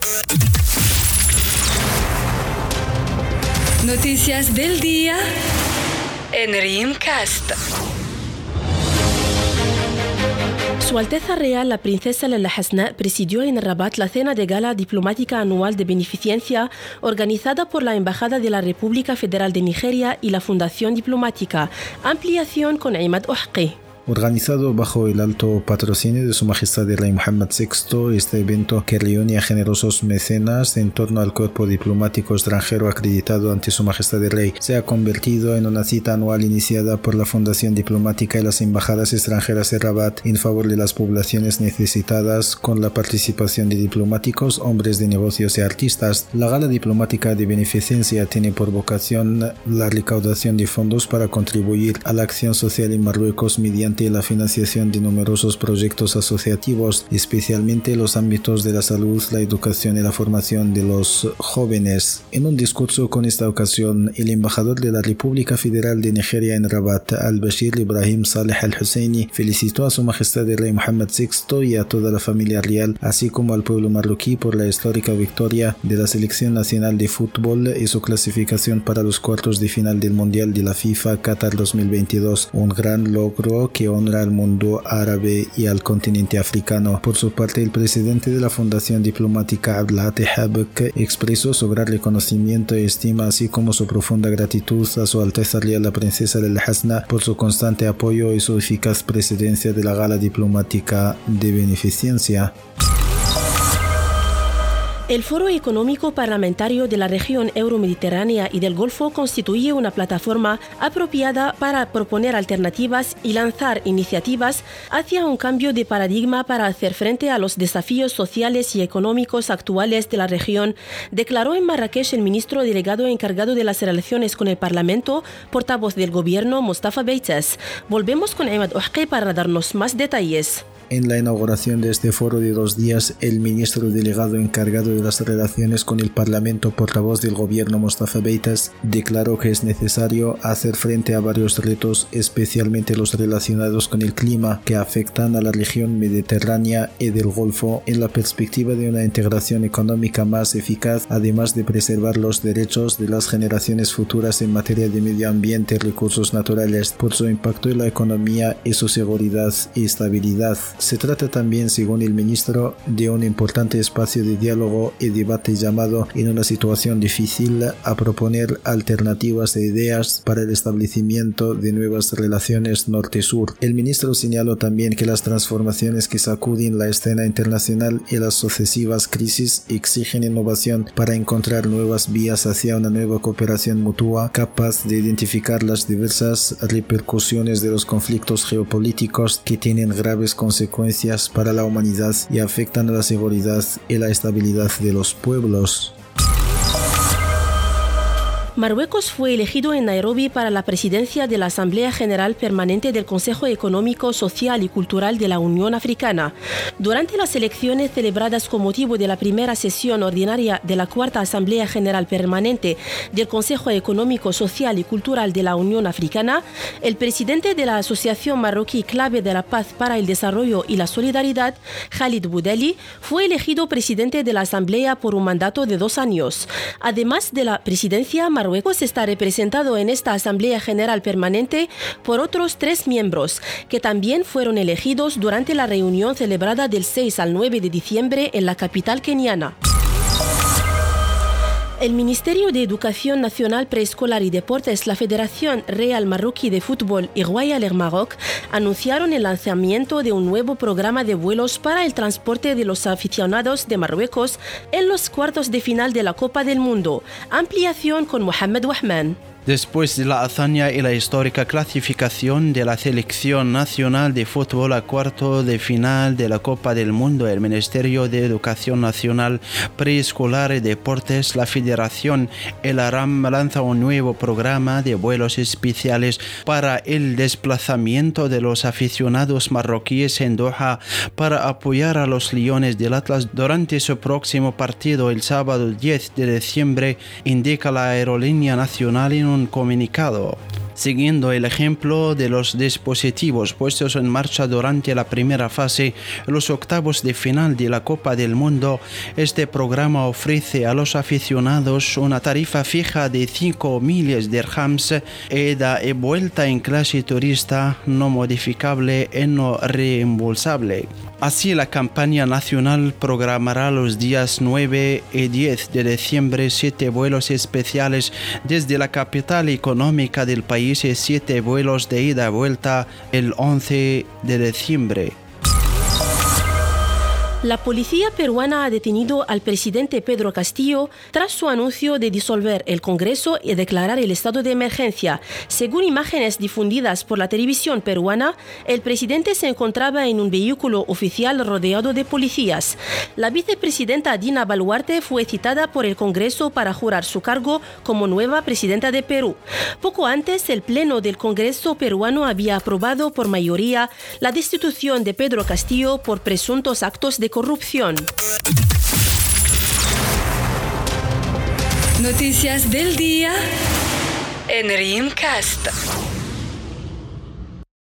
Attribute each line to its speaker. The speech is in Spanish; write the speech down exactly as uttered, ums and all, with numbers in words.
Speaker 1: Noticias del día en Rimcast.
Speaker 2: Su Alteza Real, la princesa Lala Hasna, presidió en Rabat la cena de gala diplomática anual de beneficencia organizada por la Embajada de la República Federal de Nigeria y la Fundación Diplomática. Ampliación con Imad Uhqi.
Speaker 3: Organizado bajo el alto patrocinio de Su Majestad el Rey Mohammed sexto, este evento que reúne a generosos mecenas en torno al cuerpo diplomático extranjero acreditado ante Su Majestad el Rey se ha convertido en una cita anual iniciada por la Fundación Diplomática y las embajadas extranjeras de Rabat en favor de las poblaciones necesitadas, con la participación de diplomáticos, hombres de negocios y artistas. La gala diplomática de beneficencia tiene por vocación la recaudación de fondos para contribuir a la acción social en Marruecos mediante la financiación de numerosos proyectos asociativos, especialmente los ámbitos de la salud, la educación y la formación de los jóvenes. En un discurso con esta ocasión, el embajador de la República Federal de Nigeria en Rabat, Al-Bashir Ibrahim Saleh Al-Husseini, felicitó a Su Majestad el Rey Mohammed sexto y a toda la familia real, así como al pueblo marroquí, por la histórica victoria de la Selección Nacional de Fútbol y su clasificación para los cuartos de final del Mundial de la FIFA Qatar dos mil veintidós, un gran logro que honra al mundo árabe y al continente africano. Por su parte, el presidente de la Fundación Diplomática, Abdelhadi Habek, expresó su gran reconocimiento y estima, así como su profunda gratitud a Su Alteza Real la Princesa Lala Hasna por su constante apoyo y su eficaz presidencia de la Gala Diplomática de Beneficencia.
Speaker 2: El Foro Económico Parlamentario de la región euromediterránea y del Golfo constituye una plataforma apropiada para proponer alternativas y lanzar iniciativas hacia un cambio de paradigma para hacer frente a los desafíos sociales y económicos actuales de la región, declaró en Marrakech el ministro delegado encargado de las relaciones con el Parlamento, portavoz del gobierno, Mustafa Beites. Volvemos con Imad Uhqi para darnos más detalles.
Speaker 3: En la inauguración de este foro de dos días, el ministro delegado encargado de las relaciones con el Parlamento, portavoz del gobierno, Mustafa Beites, declaró que es necesario hacer frente a varios retos, especialmente los relacionados con el clima, que afectan a la región mediterránea y del Golfo, en la perspectiva de una integración económica más eficaz, además de preservar los derechos de las generaciones futuras en materia de medio ambiente y recursos naturales, por su impacto en la economía y su seguridad y estabilidad. Se trata también, según el ministro, de un importante espacio de diálogo y debate llamado, en una situación difícil, a proponer alternativas e ideas para el establecimiento de nuevas relaciones norte-sur. El ministro señaló también que las transformaciones que sacuden la escena internacional y las sucesivas crisis exigen innovación para encontrar nuevas vías hacia una nueva cooperación mutua capaz de identificar las diversas repercusiones de los conflictos geopolíticos que tienen graves consecuencias para la humanidad y afectan a la seguridad y la estabilidad de los pueblos.
Speaker 2: Marruecos fue elegido en Nairobi para la presidencia de la Asamblea General Permanente del Consejo Económico, Social y Cultural de la Unión Africana. Durante las elecciones celebradas con motivo de la primera sesión ordinaria de la Cuarta Asamblea General Permanente del Consejo Económico, Social y Cultural de la Unión Africana, el presidente de la Asociación Marroquí Clave de la Paz para el Desarrollo y la Solidaridad, Khalid Boudeli, fue elegido presidente de la Asamblea por un mandato de dos años. Además de la presidencia, Marruecos está representado en esta Asamblea General Permanente por otros tres miembros, que también fueron elegidos durante la reunión celebrada del seis al nueve de diciembre en la capital keniana. El Ministerio de Educación Nacional Preescolar y Deportes, la Federación Real Marroquí de Fútbol y Royal Air Maroc anunciaron el lanzamiento de un nuevo programa de vuelos para el transporte de los aficionados de Marruecos en los cuartos de final de la Copa del Mundo. Ampliación con Mohamed Wahman.
Speaker 4: Después de la hazaña y la histórica clasificación de la Selección Nacional de Fútbol a cuarto de final de la Copa del Mundo, el Ministerio de Educación Nacional Preescolar y Deportes, la Federación El Aram, lanza un nuevo programa de vuelos especiales para el desplazamiento de los aficionados marroquíes en Doha para apoyar a los Leones del Atlas durante su próximo partido el sábado diez de diciembre, indica la aerolínea nacional en un comunicado. Siguiendo el ejemplo de los dispositivos puestos en marcha durante la primera fase, los octavos de final de la Copa del Mundo, este programa ofrece a los aficionados una tarifa fija de cinco mil dirhams, ida y vuelta en clase turista no modificable y no reembolsable. Así, la campaña nacional programará los días nueve y diez de diciembre siete vuelos especiales desde la capital económica del país y siete vuelos de ida y vuelta el once de diciembre.
Speaker 2: La policía peruana ha detenido al presidente Pedro Castillo tras su anuncio de disolver el Congreso y declarar el estado de emergencia. Según imágenes difundidas por la televisión peruana, el presidente se encontraba en un vehículo oficial rodeado de policías. La vicepresidenta Dina Boluarte fue citada por el Congreso para jurar su cargo como nueva presidenta de Perú. Poco antes, el Pleno del Congreso peruano había aprobado por mayoría la destitución de Pedro Castillo por presuntos actos de corrupción.
Speaker 1: Noticias del día en Rimcast.